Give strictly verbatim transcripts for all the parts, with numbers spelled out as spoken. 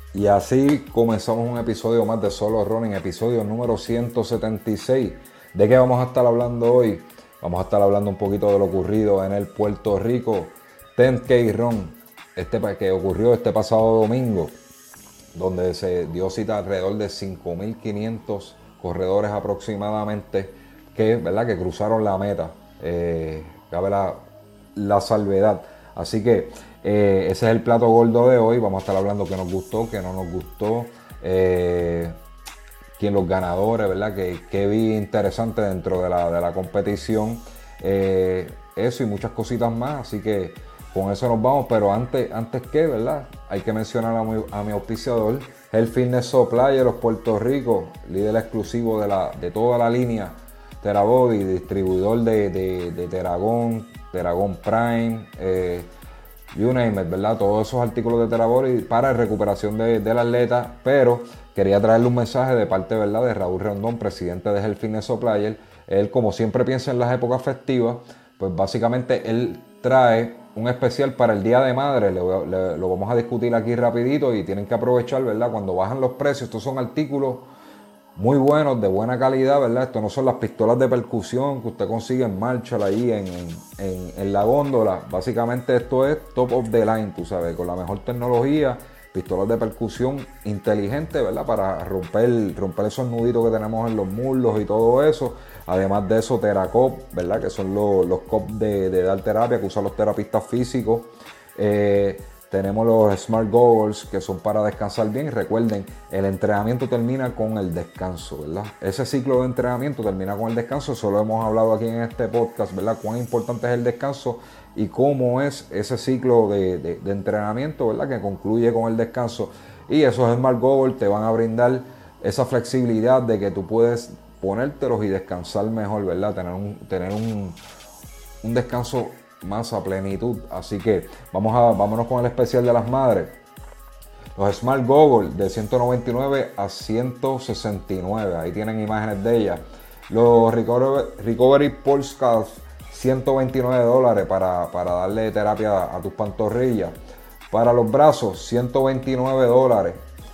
Y así comenzamos un episodio más de Solo Running, episodio número ciento setenta y seis. ¿De qué vamos a estar hablando hoy? Vamos a estar hablando un poquito de lo ocurrido en el Puerto Rico diez K Run, este, que ocurrió este pasado domingo, donde se dio cita alrededor de cinco mil quinientos corredores aproximadamente que, ¿verdad? que cruzaron la meta. Eh, cabe la, la salvedad. Así que eh, ese es el plato gordo de hoy. Vamos a estar hablando qué nos gustó, qué no nos gustó, eh, quién los ganadores, ¿verdad? Que, que vi interesante dentro de la, de la competición. Eh, eso y muchas cositas más. Así que con eso nos vamos. Pero antes, antes que, ¿verdad? Hay que mencionar a mi, a mi auspiciador, Health Fitness Supply de los Puerto Rico, líder exclusivo de, la, de toda la línea TheraBody, distribuidor de, de, de Theragun, Theragun Prime, eh, you name it, ¿verdad? Todos esos artículos de TheraBody para recuperación de, del atleta, pero quería traerle un mensaje de parte, ¿verdad?, de Raúl Rondón, presidente de Health Fitness Supplier. Él, como siempre piensa en las épocas festivas, pues básicamente él trae un especial para el Día de Madre. Le, le, lo vamos a discutir aquí rapidito y tienen que aprovechar, ¿verdad? Cuando bajan los precios, estos son artículos muy buenos, de buena calidad, ¿verdad? Esto no son las pistolas de percusión que usted consigue en Marshall ahí en, en, en la góndola. Básicamente esto es top of the line, tú sabes, con la mejor tecnología, pistolas de percusión inteligentes, ¿verdad? Para romper, romper esos nuditos que tenemos en los muslos y todo eso. Además de eso, Theracop, ¿verdad? Que son los, los cop de, de dar terapia que usan los terapistas físicos. Eh, Tenemos los Smart Goggles, que son para descansar bien. Y recuerden, el entrenamiento termina con el descanso, ¿verdad? Ese ciclo de entrenamiento termina con el descanso. Solo hemos hablado aquí en este podcast, ¿verdad? Cuán importante es el descanso y cómo es ese ciclo de, de, de entrenamiento, ¿verdad? Que concluye con el descanso. Y esos Smart Goggles te van a brindar esa flexibilidad de que tú puedes ponértelos y descansar mejor, ¿verdad? Tener un, tener un, un descanso más a plenitud. Así que vamos a, vámonos con el especial de las madres. Los Smart Goggles de ciento noventa y nueve a ciento sesenta y nueve. Ahí tienen imágenes de ellas. Los Recovery, Recovery Pulse Calf, ciento veintinueve dólares para, para darle terapia a tus pantorrillas. Para los brazos, ciento veintinueve dólares.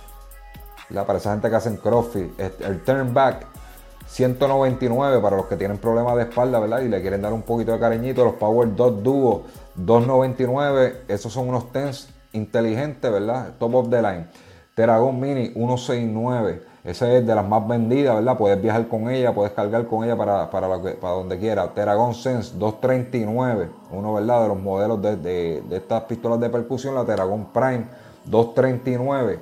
Para esa gente que hacen CrossFit. El Turn Back, ciento noventa y nueve para los que tienen problemas de espalda, ¿verdad? Y le quieren dar un poquito de cariñito. Los Power Dot Duo, doscientos noventa y nueve. Esos son unos tens inteligentes, ¿verdad? Top of the line. Theragun Mini, ciento sesenta y nueve. Esa es de las más vendidas, ¿verdad? Puedes viajar con ella, puedes cargar con ella para, para, lo que, para donde quiera. Theragun Sense, doscientos treinta y nueve. Uno, ¿verdad? De los modelos de, de, de estas pistolas de percusión. La Theragun Prime, doscientos treinta y nueve.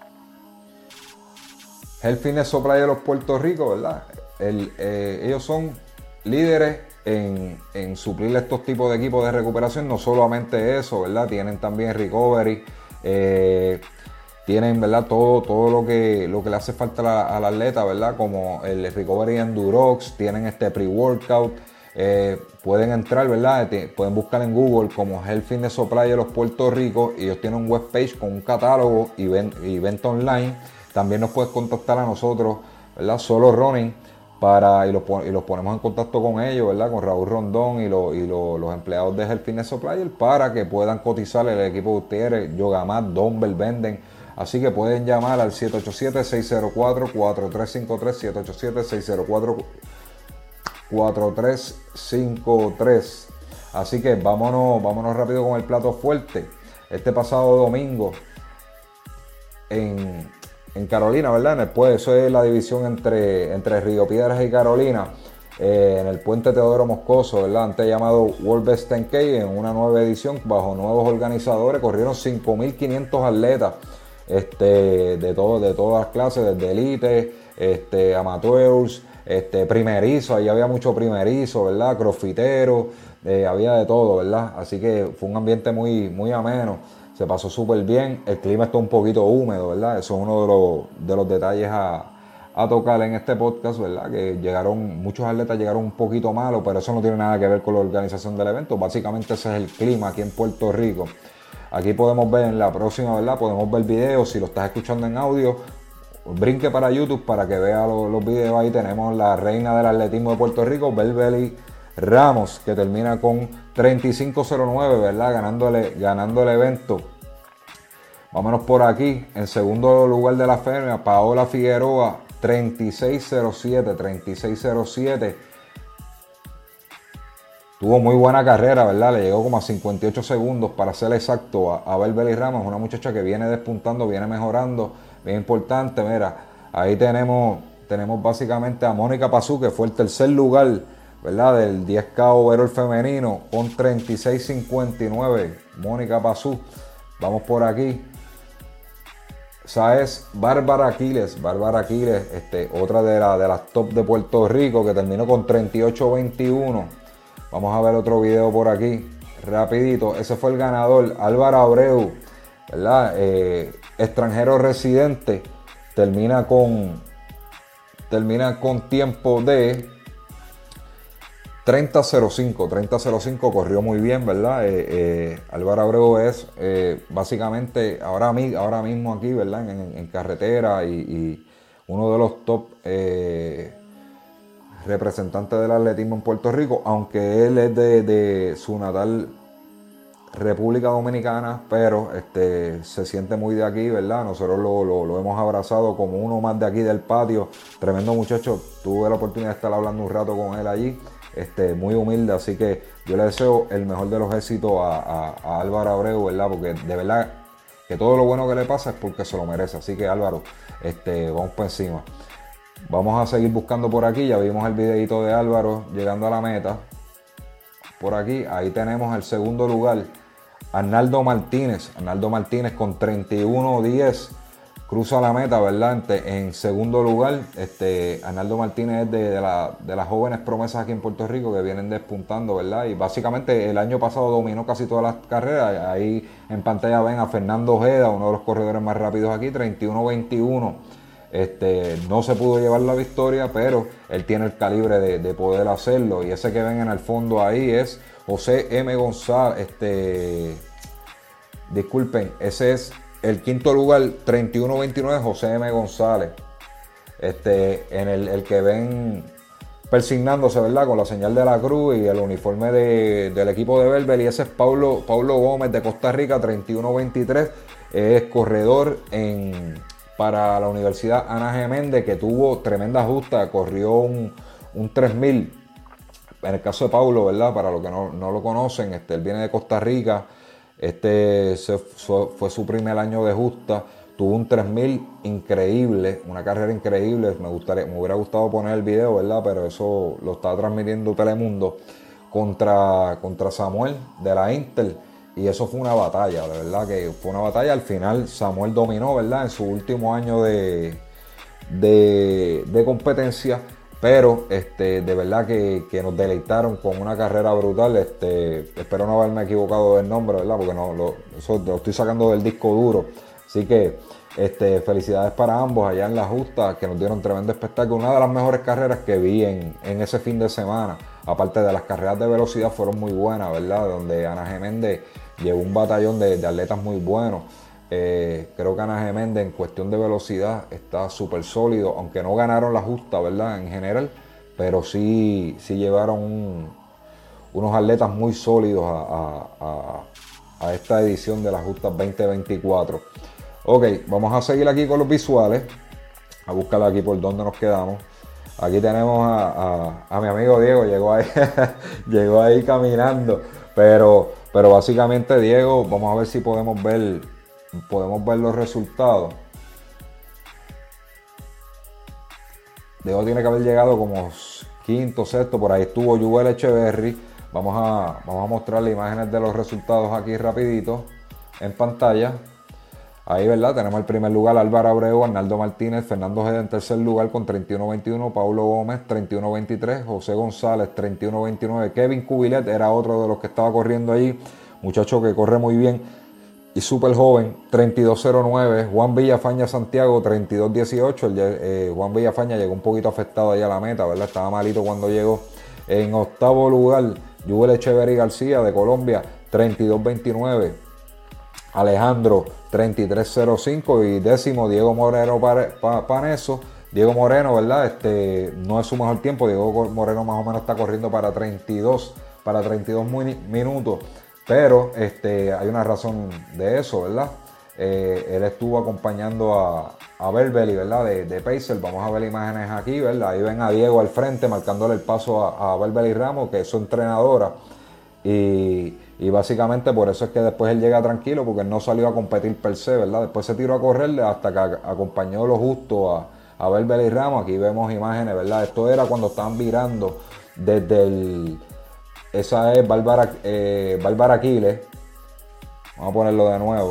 Health Fitness Supply de los Puerto Rico, ¿verdad? El, eh, ellos son líderes en, en suplir estos tipos de equipos de recuperación. No solamente eso, ¿verdad? Tienen también recovery, eh, tienen, ¿verdad? Todo, todo lo que, lo que le hace falta a la, al atleta, ¿verdad? Como el recovery Endurox, tienen este pre-workout. Eh, pueden entrar, ¿verdad? Pueden buscar en Google como Health Fitness Supply de los Puerto Rico y ellos tienen un webpage con un catálogo y, ven, y venta online. También nos puedes contactar a nosotros, ¿verdad? Solo Running, para, y, los, y los ponemos en contacto con ellos, ¿verdad? Con Raúl Rondón y, lo, y lo, los empleados de Health Fitness Supplier para que puedan cotizar el equipo de ustedes. Yogamat, Dumbbell venden. Así que pueden llamar al siete ocho siete, seis cero cuatro, cuatro tres cinco tres, siete ocho siete, seis cero cuatro, cuatro tres cinco tres. Así que vámonos, vámonos rápido con el plato fuerte. Este pasado domingo en... en Carolina, ¿verdad? En el, pues, eso es la división entre, entre Río Piedras y Carolina, eh, en el puente Teodoro Moscoso, ¿verdad? Antes llamado World Best diez K, en una nueva edición bajo nuevos organizadores. Corrieron cinco mil quinientos atletas, este, de, todo, de todas las clases, desde elite, este, amateurs, este, primerizo. Ahí había mucho primerizo, ¿verdad? Crossfitero, eh, había de todo, ¿verdad? Así que fue un ambiente muy, muy ameno. Se pasó súper bien. El clima está un poquito húmedo, ¿verdad? Eso es uno de los, de los detalles a, a tocar en este podcast, ¿verdad? Que llegaron, muchos atletas llegaron un poquito malos, pero eso no tiene nada que ver con la organización del evento. Básicamente ese es el clima aquí en Puerto Rico. Aquí podemos ver en la próxima, ¿verdad? Podemos ver videos. Si lo estás escuchando en audio, brinque para YouTube para que vea los, los videos. Ahí tenemos la reina del atletismo de Puerto Rico, Belbeli Ramos, que termina con treinta y cinco cero nueve, ¿verdad? Ganando el, ganando el evento. Vámonos por aquí. En segundo lugar de la femia, Paola Figueroa, treinta y seis cero siete, treinta y seis cero siete. Tuvo muy buena carrera, ¿verdad? Le llegó como a cincuenta y ocho segundos, para ser exacto, a, a Belbeli Ramos, una muchacha que viene despuntando, viene mejorando, bien importante. Mira, ahí tenemos, tenemos básicamente a Mónica Pazú, que fue el tercer lugar, ¿verdad? Del diez K overall femenino, con treinta y seis cincuenta y nueve. Mónica Pazú. Vamos por aquí. Esa es Bárbara Aquiles, Bárbara Aquiles, este, otra de, la, de las top de Puerto Rico, que terminó con treinta y ocho veintiuno. Vamos a ver otro video por aquí, rapidito. Ese fue el ganador, Álvaro Abreu, ¿verdad? Eh, extranjero residente, termina con, termina con tiempo de treinta cero cinco, treinta cero cinco, corrió muy bien, ¿verdad? Eh, eh, Álvaro Abreu es eh, básicamente ahora, ahora mismo aquí, ¿verdad? En, en carretera y, y uno de los top eh, representantes del atletismo en Puerto Rico, aunque él es de, de su natal República Dominicana, pero este, se siente muy de aquí, ¿verdad? Nosotros lo, lo, lo hemos abrazado como uno más de aquí del patio. Tremendo muchacho, tuve la oportunidad de estar hablando un rato con él allí. Este, muy humilde, así que yo le deseo el mejor de los éxitos a, a, a Álvaro Abreu, ¿verdad? Porque de verdad que todo lo bueno que le pasa es porque se lo merece. Así que Álvaro, este, vamos por encima. Vamos a seguir buscando por aquí. Ya vimos el videito de Álvaro llegando a la meta. Por aquí, ahí tenemos el segundo lugar, Arnaldo Martínez. Arnaldo Martínez con treinta y uno diez. Cruza la meta, ¿verdad? En segundo lugar, este, Arnaldo Martínez es de, de, la, de las jóvenes promesas aquí en Puerto Rico que vienen despuntando, ¿verdad? Y básicamente el año pasado dominó casi todas las carreras. Ahí en pantalla ven a Fernando Ojeda, uno de los corredores más rápidos aquí, treinta y uno veintiuno. Este, no se pudo llevar la victoria, pero él tiene el calibre de, de poder hacerlo. Y ese que ven en el fondo ahí es José M. González. Este, disculpen, ese es el quinto lugar, treinta y uno veintinueve, José M. González. Este, en el, el que ven persignándose, ¿verdad? Con la señal de la cruz y el uniforme de, del equipo de Belbel. Y ese es Paulo, Paulo Gómez de Costa Rica, treinta y uno veintitrés. Es corredor en, para la Universidad Ana G. Méndez, que tuvo tremenda justa, corrió un, un tres mil. En el caso de Paulo, ¿verdad? Para los que no, no lo conocen, este, él viene de Costa Rica. Este se, fue, fue su primer año de justa. Tuvo un tres mil increíble, una carrera increíble. Me, gustaría, me hubiera gustado poner el video, ¿verdad? Pero eso lo estaba transmitiendo Telemundo contra, contra Samuel de la Inter. Y eso fue una batalla, de verdad que fue una batalla. Al final Samuel dominó, ¿verdad? En su último año de, de, de competencia. Pero este, de verdad que, que nos deleitaron con una carrera brutal. Este, espero no haberme equivocado del nombre, ¿verdad? Porque no, lo, eso lo estoy sacando del disco duro. Así que este, felicidades para ambos allá en la justa, que nos dieron tremendo espectáculo. Una de las mejores carreras que vi en, en ese fin de semana. Aparte de las carreras de velocidad, fueron muy buenas, ¿verdad? Donde Ana G. Méndez llevó un batallón de, de atletas muy buenos. Eh, creo que Ana G. Méndez en cuestión de velocidad está súper sólido, aunque no ganaron la justa, ¿verdad? En general, pero sí, sí llevaron un, unos atletas muy sólidos a, a, a, a esta edición de la justa veinte veinticuatro. Ok, vamos a seguir aquí con los visuales, a buscar aquí por dónde nos quedamos. Aquí tenemos a, a, a mi amigo Diego, llegó ahí, llegó ahí caminando, pero, pero básicamente Diego, vamos a ver si podemos ver podemos ver los resultados. Diego tiene que haber llegado como quinto, sexto, por ahí estuvo Yuel Echeverry. Vamos a, vamos a mostrarle imágenes de los resultados aquí rapidito en pantalla. Ahí, ¿verdad? Tenemos el primer lugar, Álvaro Abreu, Arnaldo Martínez, Fernando Ojeda en tercer lugar con treinta y uno veintiuno, Paulo Gómez treinta y uno veintitrés, José González treinta y uno veintinueve, Kevin Cubilet era otro de los que estaba corriendo allí, muchacho que corre muy bien y súper joven, treinta y dos cero nueve, Juan Villafaña Santiago treinta y dos dieciocho, el, eh, Juan Villafaña llegó un poquito afectado allá a la meta, ¿verdad? Estaba malito cuando llegó. En octavo lugar, Yuel Echeverry García de Colombia, treinta y dos veintinueve, Alejandro treinta y tres cero cinco y décimo Diego Moreno Paneso. Diego Moreno, ¿verdad? Este, no es su mejor tiempo, Diego Moreno más o menos está corriendo para treinta y dos, para treinta y dos minutos. Pero este, hay una razón de eso, ¿verdad? Eh, él estuvo acompañando a, a Belbeli, ¿verdad? De, de Pacer. Vamos a ver imágenes aquí, ¿verdad? Ahí ven a Diego al frente marcándole el paso a, a Belbeli Ramos, que es su entrenadora. Y, y básicamente por eso es que después él llega tranquilo, porque él no salió a competir per se, ¿verdad? Después se tiró a correr hasta que acompañó lo justo a, a Belbeli Ramos. Aquí vemos imágenes, ¿verdad? Esto era cuando estaban virando desde el... Esa es Bárbara, eh, Bárbara Aquiles. Vamos a ponerlo de nuevo.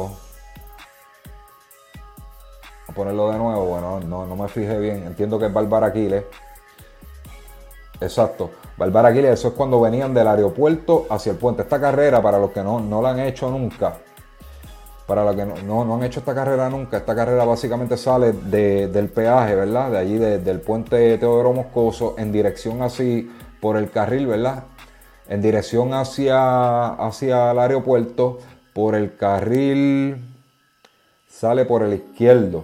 Vamos a ponerlo de nuevo. Bueno, no, no me fijé bien. Entiendo que es Bárbara Aquiles. Exacto. Bárbara Aquiles, eso es cuando venían del aeropuerto hacia el puente. Esta carrera, para los que no, no la han hecho nunca, para los que no, no, no han hecho esta carrera nunca, esta carrera básicamente sale de, del peaje, ¿verdad? De allí, de, del puente Teodoro Moscoso, en dirección así por el carril, ¿verdad? En dirección hacia, hacia el aeropuerto, por el carril, sale por el izquierdo.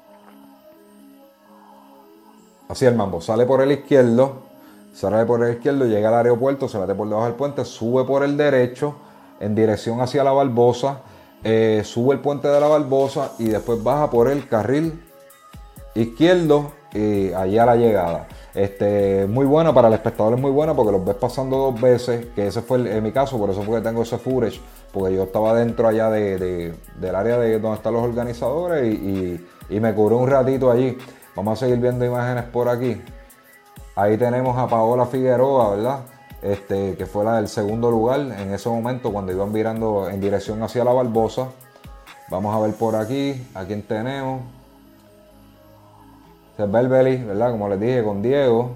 Así el mambo, sale por el izquierdo, sale por el izquierdo, llega al aeropuerto, se mete por debajo del puente, sube por el derecho, en dirección hacia la Barbosa, eh, sube el puente de la Barbosa y después baja por el carril izquierdo y allí a la llegada. Este, muy buena para el espectador, es muy buena porque los ves pasando dos veces, que ese fue el, en mi caso, por eso fue que tengo ese footage, porque yo estaba dentro allá de, de, del área de donde están los organizadores y, y, y me cubré un ratito allí. Vamos a seguir viendo imágenes por aquí. Ahí tenemos a Paola Figueroa, ¿verdad? Este, que fue la del segundo lugar en ese momento cuando iban virando en dirección hacia la Barbosa. Vamos a ver por aquí, a quién tenemos. Este es Belbeli, ¿verdad? Como les dije, con Diego.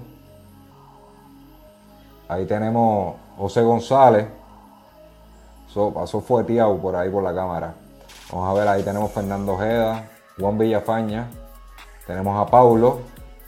Ahí tenemos José González. Eso pasó fueteado por ahí por la cámara. Vamos a ver, ahí tenemos Fernando Ojeda, Juan Villafaña. Tenemos a Paulo.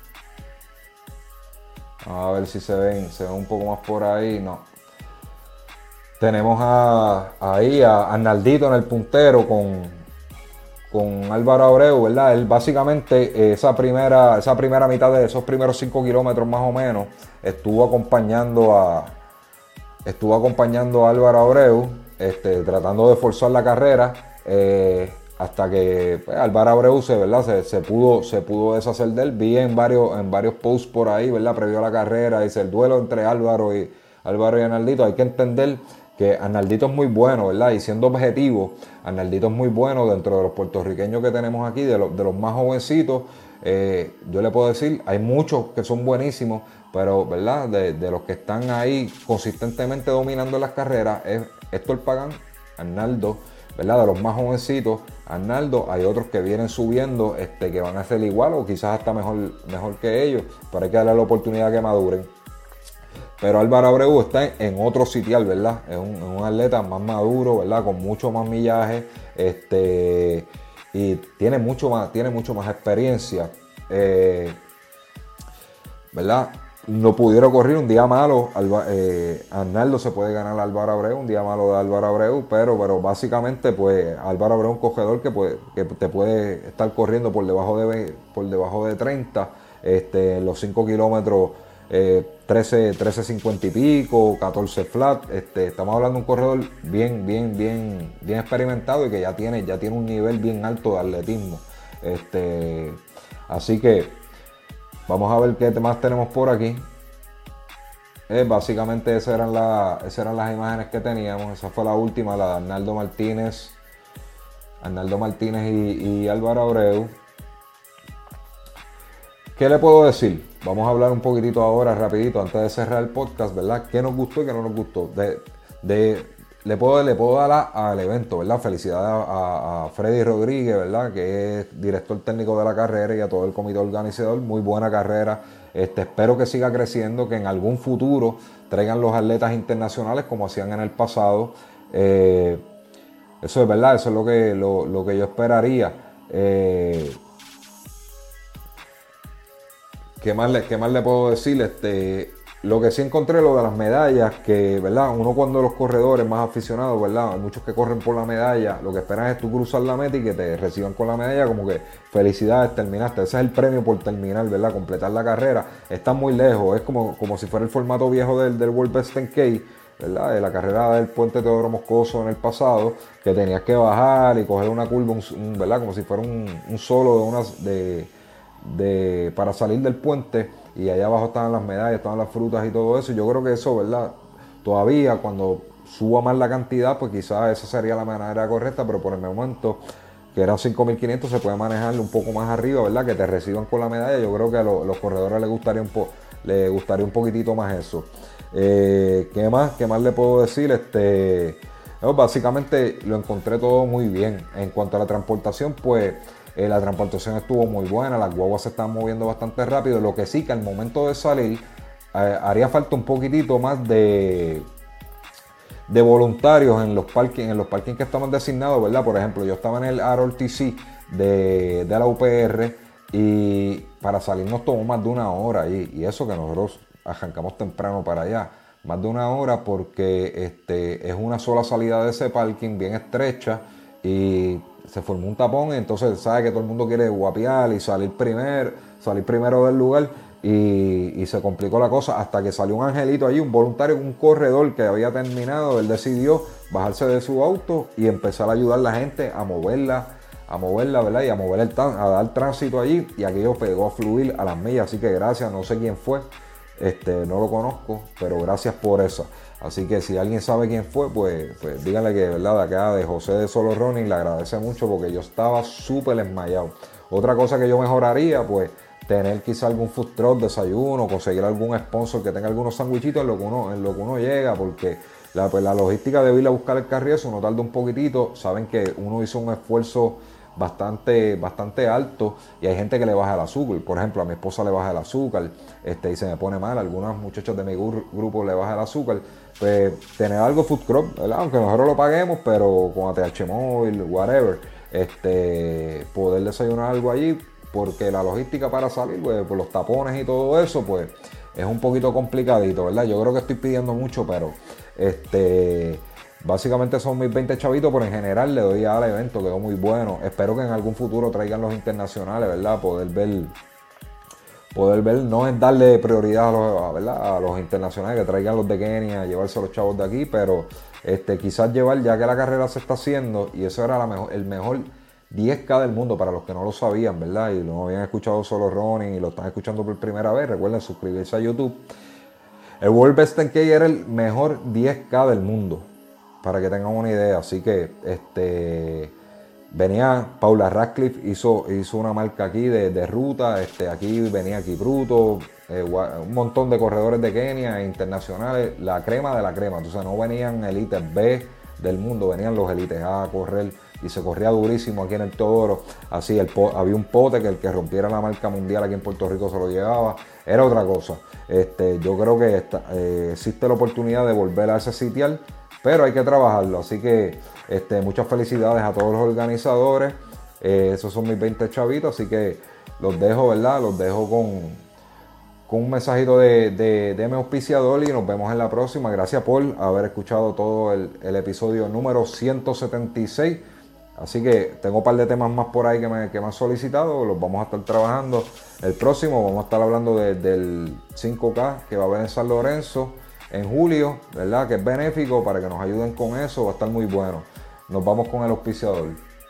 Vamos a ver si se ven, se ven un poco más por ahí. No. Tenemos a, ahí a Arnaldito en el puntero con, con Álvaro Abreu, ¿verdad? Él básicamente esa primera, esa primera mitad de esos primeros cinco kilómetros más o menos estuvo acompañando a estuvo acompañando a Álvaro Abreu, este, tratando de forzar la carrera. Eh, hasta que pues, Álvaro Abreu se, ¿verdad? Se, se, pudo, se pudo deshacer de él. Vi en varios, en varios posts por ahí, ¿verdad? Previo a la carrera, dice el duelo entre Álvaro y Álvaro y Arnaldito. Hay que entender que Arnaldito es muy bueno, ¿verdad? Y siendo objetivo, Arnaldito es muy bueno dentro de los puertorriqueños que tenemos aquí, de, los, de los más jovencitos. Eh, yo le puedo decir, hay muchos que son buenísimos, pero, ¿verdad? De, de los que están ahí consistentemente dominando las carreras, es Héctor Pagán, Arnaldo, ¿verdad? De los más jovencitos, Arnaldo. Hay otros que vienen subiendo, este, que van a ser igual o quizás hasta mejor, mejor que ellos, pero hay que darle la oportunidad que maduren. Pero Álvaro Abreu está en, en otro sitial, ¿verdad? Es un, es un atleta más maduro, ¿verdad? Con mucho más millaje, este, y tiene mucho más, tiene mucho más experiencia, eh, ¿verdad? No pudieron correr un día malo. Alba, eh, Arnaldo se puede ganar a Álvaro Abreu, un día malo de Álvaro Abreu, pero, pero básicamente pues Álvaro Abreu es un corredor que, puede, que te puede estar corriendo por debajo de, por debajo de treinta, este, los cinco kilómetros, eh, trece, trece cincuenta y pico, catorce flat. Este, estamos hablando de un corredor bien, bien, bien, bien experimentado y que ya tiene, ya tiene un nivel bien alto de atletismo. Este, así que vamos a ver qué más tenemos por aquí. Eh, básicamente esas eran, la, esas eran las imágenes que teníamos. Esa fue la última, la de Arnaldo Martínez. Arnaldo Martínez y, y Álvaro Abreu. ¿Qué le puedo decir? Vamos a hablar un poquitito ahora, rapidito, antes de cerrar el podcast, ¿verdad? ¿Qué nos gustó y qué no nos gustó? De, de, le, puedo, le puedo dar a, al evento, ¿verdad? Felicidades a, a Freddy Rodríguez, ¿verdad? Que es director técnico de la carrera, y a todo el comité organizador. Muy buena carrera. Este, espero que siga creciendo, que en algún futuro traigan los atletas internacionales como hacían en el pasado. Eh, eso es verdad, eso es lo que, lo, lo que yo esperaría. Eh, ¿Qué más, le, ¿Qué más le puedo decir? Este, lo que sí encontré, lo de las medallas, que, ¿verdad? Uno cuando los corredores más aficionados, ¿verdad? Hay muchos que corren por la medalla, lo que esperan es tú cruzar la meta y que te reciban con la medalla, como que felicidades, terminaste. Ese es el premio por terminar, ¿verdad? Completar la carrera. Está muy lejos, es como, como si fuera el formato viejo del, del World Best ten K, ¿verdad? De la carrera del puente Teodoro Moscoso en el pasado, que tenías que bajar y coger una curva, un, un, ¿verdad? Como si fuera un, un solo de unas de, de para salir del puente, y allá abajo estaban las medallas, estaban las frutas y todo eso. Yo creo que eso, ¿verdad? Todavía cuando suba más la cantidad, pues quizás esa sería la manera correcta, pero por el momento, que eran cinco mil quinientos, se puede manejar un poco más arriba, ¿verdad? Que te reciban con la medalla. Yo creo que a lo, los corredores les gustaría un, po, les gustaría un poquitito más eso. Eh, ¿Qué más? ¿Qué más le puedo decir? Este, no, básicamente lo encontré todo muy bien. En cuanto a la transportación, pues eh, la transportación estuvo muy buena, las guaguas se están moviendo bastante rápido. Lo que sí, que al momento de salir eh, haría falta un poquitito más de de voluntarios en los parkings, en los parkings que estaban designados, ¿verdad? Por ejemplo, yo estaba en el R O T C de, de la U P R, y para salir nos tomó más de una hora allí, y eso que nosotros arrancamos temprano para allá, más de una hora, porque este, es una sola salida de ese parking bien estrecha, y se formó un tapón, y entonces sabe que todo el mundo quiere guapear y salir primero, salir primero del lugar. Y, y se complicó la cosa hasta que salió un angelito allí, un voluntario, un corredor que había terminado. Él decidió bajarse de su auto y empezar a ayudar a la gente a moverla, a moverla, ¿verdad? Y a mover el a dar tránsito allí, y aquello pegó a fluir a las millas. Así que gracias, no sé quién fue, este, no lo conozco, pero gracias por eso. Así que si alguien sabe quién fue, pues, pues díganle que, ¿verdad? De acá de José de Solo Running le agradece mucho, porque yo estaba súper desmayado. Otra cosa que yo mejoraría, pues tener quizá algún food truck, desayuno, conseguir algún sponsor que tenga algunos sandwichitos en lo que uno, en lo que uno llega, porque la, pues, la logística de ir a buscar el carry, eso uno tarda un poquitito. Saben que uno hizo un esfuerzo bastante, bastante alto, y hay gente que le baja el azúcar. Por ejemplo, a mi esposa le baja el azúcar, este, y se me pone mal. Algunos muchachos de mi grupo le baja el azúcar. Pues tener algo food truck, ¿verdad? Aunque nosotros lo paguemos, pero con A T H móvil, whatever, este, poder desayunar algo allí, porque la logística para salir, pues, por los tapones y todo eso, pues es un poquito complicadito, ¿verdad? Yo creo que estoy pidiendo mucho, pero este, básicamente son mis veinte chavitos, pero en general le doy al evento, quedó muy bueno. Espero que en algún futuro traigan los internacionales, ¿verdad? Poder ver, poder ver, no es darle prioridad a los, ¿verdad? A los internacionales, que traigan los de Kenia, llevarse a los chavos de aquí, pero este, quizás llevar, ya que la carrera se está haciendo, y eso era la mejor, el mejor diez K del mundo, para los que no lo sabían, ¿verdad? Y no habían escuchado solo running y lo están escuchando por primera vez, recuerden suscribirse a YouTube. El World Best ten K era el mejor diez K del mundo, para que tengan una idea. Así que este venía Paula Radcliffe, hizo, hizo una marca aquí de, de ruta. Este, aquí venía aquí Bruto, eh, un montón de corredores de Kenia e internacionales, la crema de la crema. Entonces no venían élites B del mundo, venían los élites A a correr, y se corría durísimo aquí en el Teodoro. Así, el había un pote que el que rompiera la marca mundial aquí en Puerto Rico se lo llevaba. Era otra cosa. Este, yo creo que esta, eh, existe la oportunidad de volver a ese sitial, pero hay que trabajarlo. Así que este, muchas felicidades a todos los organizadores. Eh, esos son mis veinte chavitos, así que los dejo, ¿verdad? Los dejo con, con un mensajito de, de, de mi auspiciador, y nos vemos en la próxima. Gracias por haber escuchado todo el, el episodio número ciento setenta y seis. Así que tengo un par de temas más por ahí que me, que me han solicitado, los vamos a estar trabajando. El próximo vamos a estar hablando de, del cinco K que va a haber en San Lorenzo en julio, ¿verdad? Que es benéfico, para que nos ayuden con eso, va a estar muy bueno. Nos vamos con el auspiciador.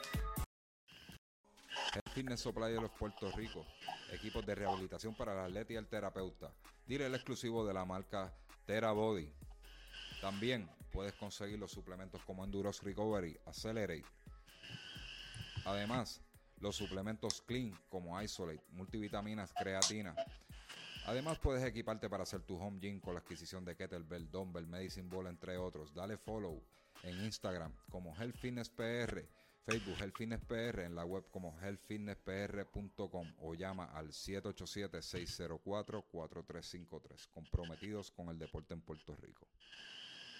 El Fitness Supply de los Puerto Rico, equipos de rehabilitación para el atleta y el terapeuta. Dile el exclusivo de la marca TheraBody. También puedes conseguir los suplementos como Endurance Recovery, Accelerate. Además, los suplementos Clean como Isolate, multivitaminas, creatina. Además, puedes equiparte para hacer tu home gym con la adquisición de kettlebell, dumbbell, medicine ball, entre otros. Dale follow en Instagram como Health Fitness P R, Facebook Health Fitness P R, en la web como health fitness p r punto com, o llama al siete ocho siete, seis cero cuatro, cuatro tres cinco tres. Comprometidos con el deporte en Puerto Rico.